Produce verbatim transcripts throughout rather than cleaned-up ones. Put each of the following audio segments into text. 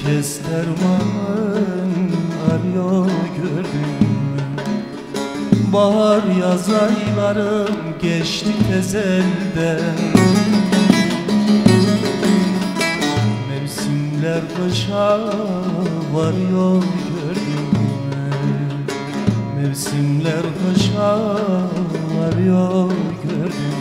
kez derman arıyor gördüm. Bahar yaz aylarım geçti tezelden. Mevsimler kışa varıyor gördüm. Mevsimler kışa varıyor gördüm.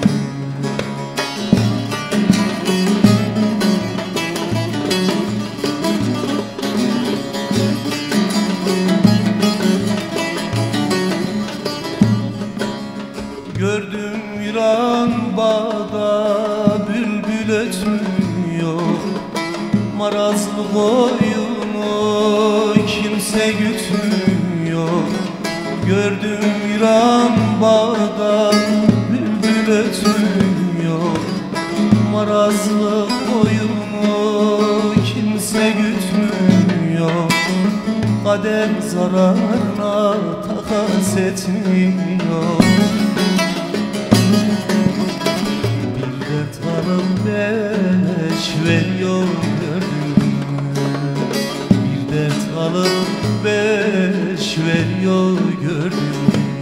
Gördüm viran bağda bülbül ötmüyor. Marazlı koyunu kimse gütmüyor. Gördüm viran bağda bülbül ötmüyor. Marazlı koyunu kimse gütmüyor. Kader zararına takas etmiyor. Beş veriyor gördüm. Bir dert alıp beş veriyor gördüm.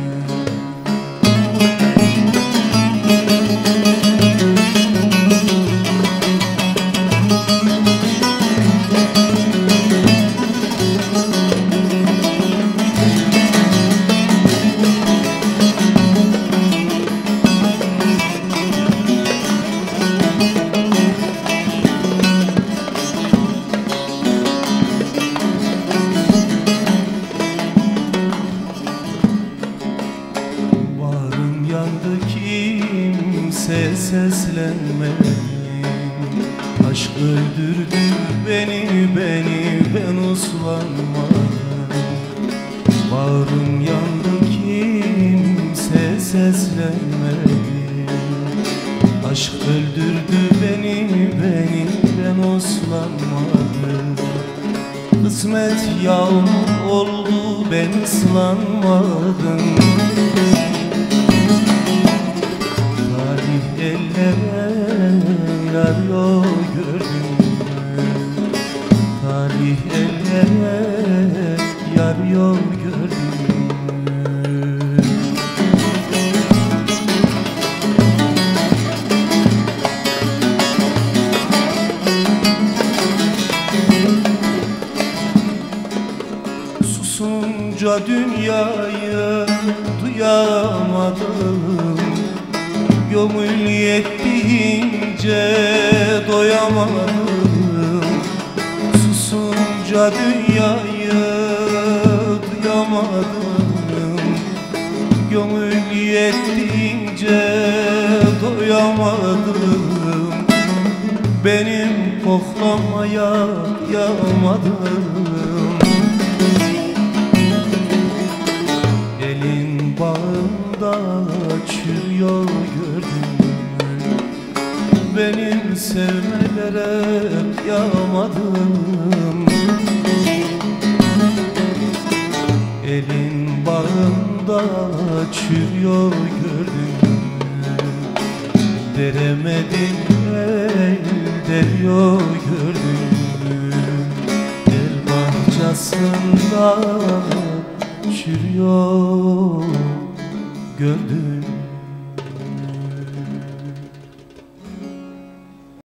Kimse seslenmedi. Aşk öldürdü beni, beni ben uslanmadım. Bağrım yandı kimse seslenmedi. Aşk öldürdü beni, beni ben uslanmadım. Kısmet yağmur oldu ben ıslanmadım. Yarıyor gördüm. Talih ellere yarıyor gördüm. Susunca dünyayı duyamadım. Gönül yettiğince doyamadım. Susunca dünyayı duyamadım. Gönül yettiğince doyamadım. Benim koklamaya yamadım. Elin bağında çürüyor gördüm. Benim sevmelere yağmadım. Elin bağında çürüyor gördüm. Deremedim el deriyor gördüm. El bahçesinde çürüyor gördüm.